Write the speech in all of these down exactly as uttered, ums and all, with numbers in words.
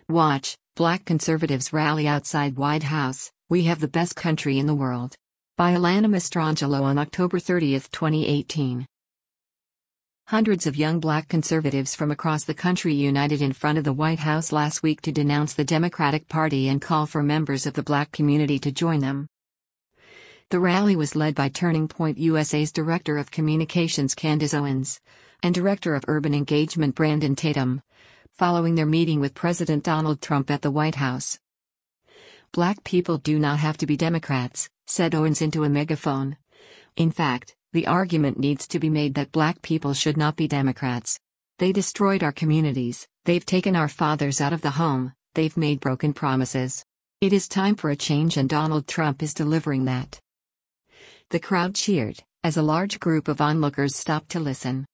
Watch, Black Conservatives Rally Outside White House, We Have the Best Country in the World. By Alana Mastrangelo on October thirtieth, twenty eighteen. Hundreds of young Black conservatives from across the country united in front of the White House last week to denounce the Democratic Party and call for members of the Black community to join them. The rally was led by Turning Point U S A's Director of Communications Candace Owens and Director of Urban Engagement Brandon Tatum, following their meeting with President Donald Trump at the White House. "Black people do not have to be Democrats," said Owens into a megaphone. "In fact, the argument needs to be made that Black people should not be Democrats. They destroyed our communities, they've taken our fathers out of the home, they've made broken promises. It is time for a change and Donald Trump is delivering that." The crowd cheered, as a large group of onlookers stopped to listen.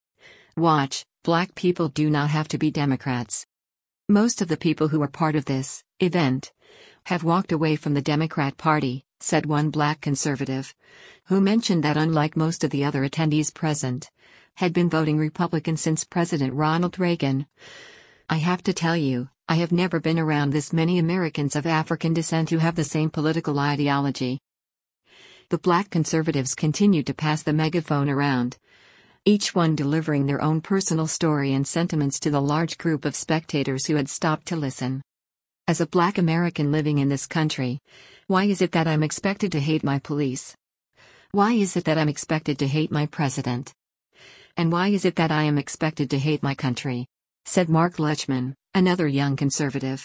Watch, Black people do not have to be Democrats. "Most of the people who are part of this event have walked away from the Democrat Party," said one Black conservative, who mentioned that unlike most of the other attendees present, had been voting Republican since President Ronald Reagan. "I have to tell you, I have never been around this many Americans of African descent who have the same political ideology." The Black conservatives continued to pass the megaphone around, each one delivering their own personal story and sentiments to the large group of spectators who had stopped to listen. "As a Black American living in this country, why is it that I'm expected to hate my police? Why is it that I'm expected to hate my president? And why is it that I am expected to hate my country?" said Mark Lechman, another young conservative.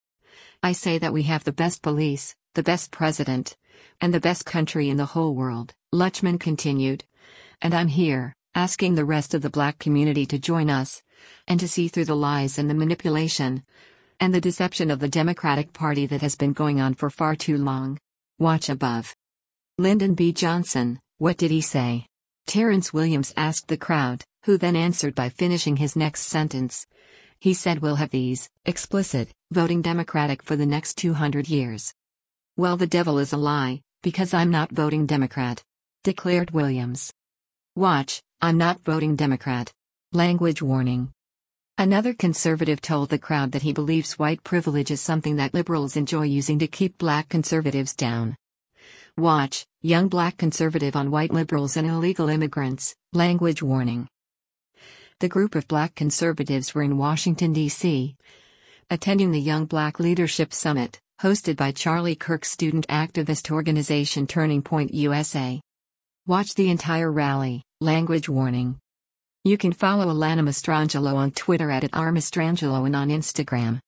"I say that we have the best police, the best president, and the best country in the whole world," Lechman continued. "And I'm here, asking the rest of the Black community to join us, and to see through the lies and the manipulation and the deception of the Democratic Party that has been going on for far too long." Watch above. Lyndon B. Johnson, what did he say? Terrence Williams asked the crowd, who then answered by finishing his next sentence. He said, "We'll have these, explicit, voting Democratic for the next two hundred years. "Well, the devil is a lie, because I'm not voting Democrat," declared Williams. Watch, I'm not voting Democrat. Language warning. Another conservative told the crowd that he believes white privilege is something that liberals enjoy using to keep Black conservatives down. Watch, young Black conservative on white liberals and illegal immigrants. Language warning. The group of Black conservatives were in Washington, D C, attending the Young Black Leadership Summit, hosted by Charlie Kirk's student activist organization Turning Point U S A. Watch the entire rally. Language warning. You can follow Alana Mastrangelo on Twitter at, at r mastrangelo and on Instagram